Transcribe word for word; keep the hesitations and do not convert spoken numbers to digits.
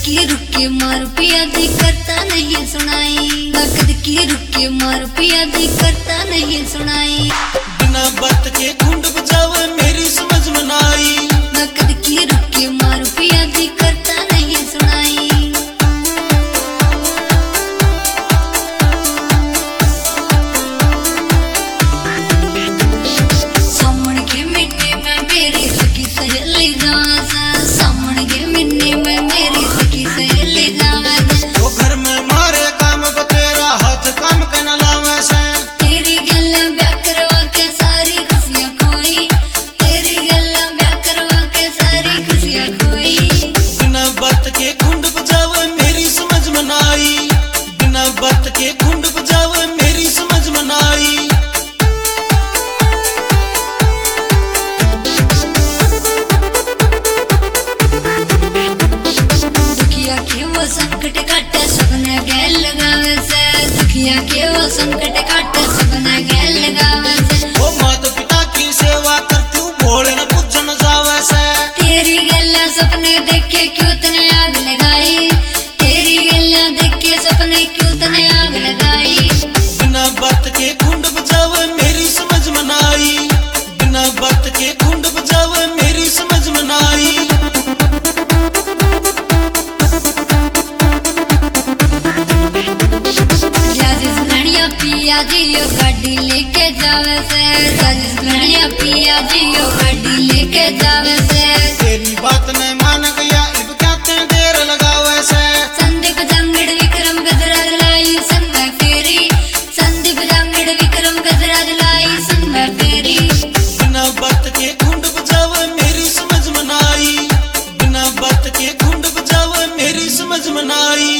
की रुक के मार पिया दी करता नहीं सुनाई, नकद की रुक के मार पिया दी करता नहीं सुनाई। बिना बात के घुंड बजावे मेरी समझ में ना आई, नकद की रुक के मार पिया दी करता नहीं सुनाई। सामने के मिन्ने में मेरी सखी सहेली जावे से, सामने के मिन्ने में मेरी सखी सहेली जावे से। वो घर में मारे काम को तेरा हाथ काम के न लावे से। तेरी गल्ला ब्याह करवा के सारी खुशियां खोई, तेरी गल्ला ब्याह करवा के सारी खुशियां खोई। बिना बात के घुंड बजावे मेरी समझ में ना आई, बिना बात के घुंड बजावे मेरी समझ में ना आई। दुखिया के वो संकट काटे सपने गैल लगावे से, दुखिया के वो संकट काटे सपने गैल लगावे से। वो माता पिता की सेवा करती हूँ भोले न पूजन जावे से। तेरी गल्ला सपने देख के क्यों तने आग लगाई, तेरी गल्ला देख के सपने क्यों तने आग लगाई। बिना बात के घुंड बजावे मेरी समझ में ना आई, बिना बात के घुंड बजावे मेरी समझ में ना आई। राजेश घड़िया पिया जियो गाड़ी लेके जावे से, राजेश घड़िया पिया जियो गाड़ी लेके जावे से। तेरी बात में मान गया अब क्या तेरे देर लगावे से। संदीप जांगड़ विक्रम गजराज लाई संग में फेरी, संदीप जांगड़ विक्रम गजराज लाई संग में फेरी। बिना बात के घुंड बजावे मेरी समझ में ना आई, बिना बात के घुंड बजावे मेरी समझ में ना आई।